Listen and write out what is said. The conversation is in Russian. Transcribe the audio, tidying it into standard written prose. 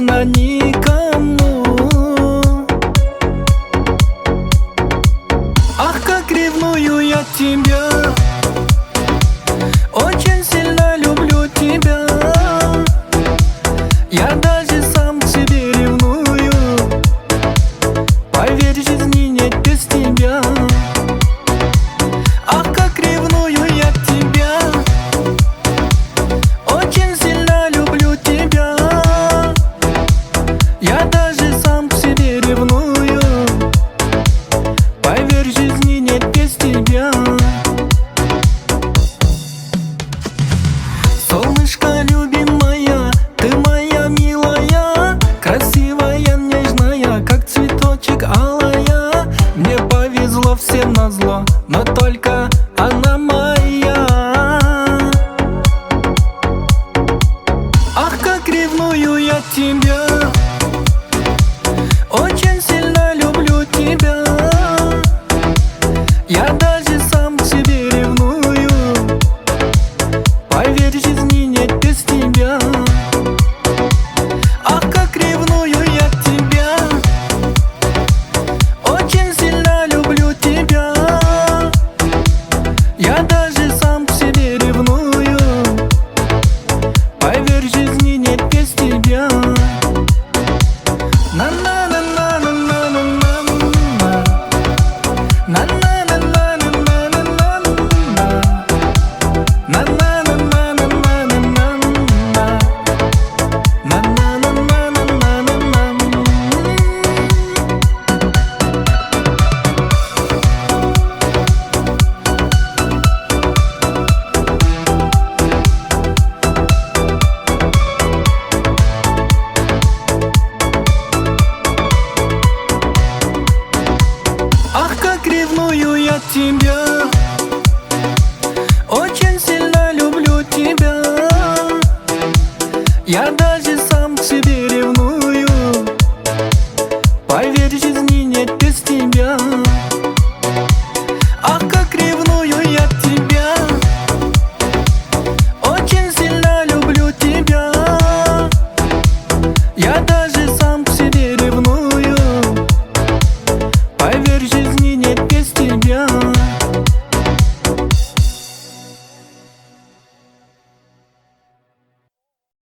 честно никому. Ах, как ревную я тебя, очень сильно люблю тебя. Я даже сам к себе ревную, поверь, жизни нет без тебя. Ах, как ревную я тебя, очень сильно люблю тебя. Я даже сам к себе ревную, поверь, жизни нет без тебя. Солнышко любимая, ты моя милая, красивая, нежная, как цветочек алая. Мне повезло всем назло, но только она моя. Ах, как ревную я тебя, очень сильно люблю тебя. Я даже сам к себе ревную, поверь, жизни нет без тебя. Ах, как ревную я тебя, очень сильно люблю тебя. Я даже сам к себе ревную, поверь, жизни нет без тебя. Ах, как ревную я тебя, очень сильно люблю тебя. Я даже сам к себе ревную, поверь, жизни нет без тебя. Ах, как ревную я тебя, очень сильно люблю тебя. Я даже сам